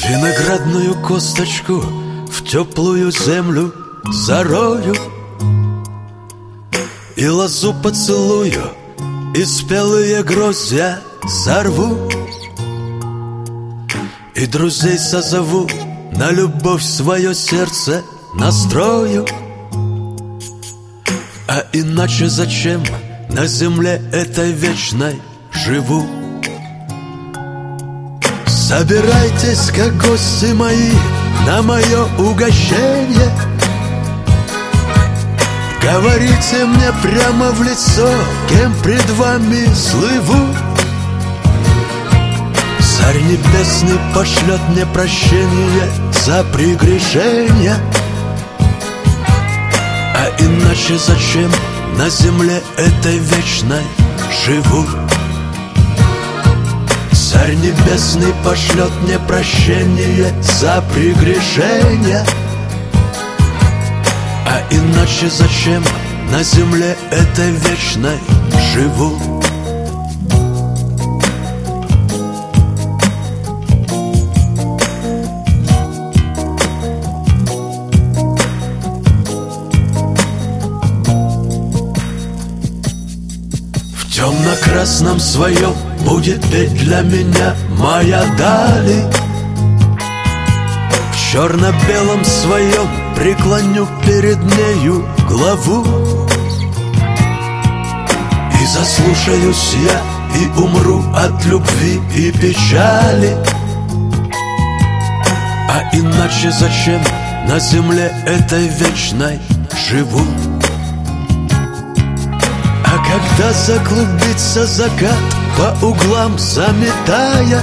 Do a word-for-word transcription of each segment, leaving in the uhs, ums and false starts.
Виноградную косточку в теплую землю зарою, и лозу поцелую, и спелые гроздья сорву, и друзей созову, на любовь свое сердце настрою. А иначе зачем на земле этой вечной живу? Собирайтесь, как гости мои, на мое угощение. Говорите мне прямо в лицо, кем пред вами слыву. Царь небесный пошлет мне прощение за прегрешения. А иначе зачем на земле этой вечной живу? Царь небесный пошлет мне прощение за прегрешения. А иначе зачем на земле этой вечной живу? В темно-красном своем будет петь для меня моя дали. В черно-белом своем преклоню перед нею главу. И заслушаюсь я, и умру от любви и печали. А иначе зачем на земле этой вечной живу? А когда заклубится закат, по углам заметая,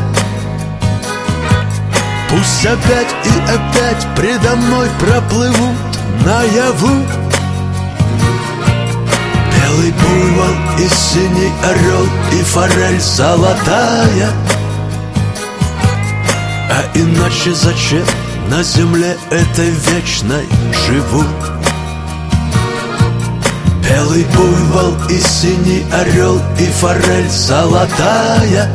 пусть опять и опять предо мной проплывут наяву белый буйвол и синий орел и форель золотая. А иначе зачем на земле этой вечной живу? Белый буйвол и синий орел и форель золотая.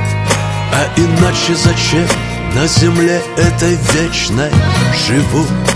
А иначе зачем на земле этой вечной живу?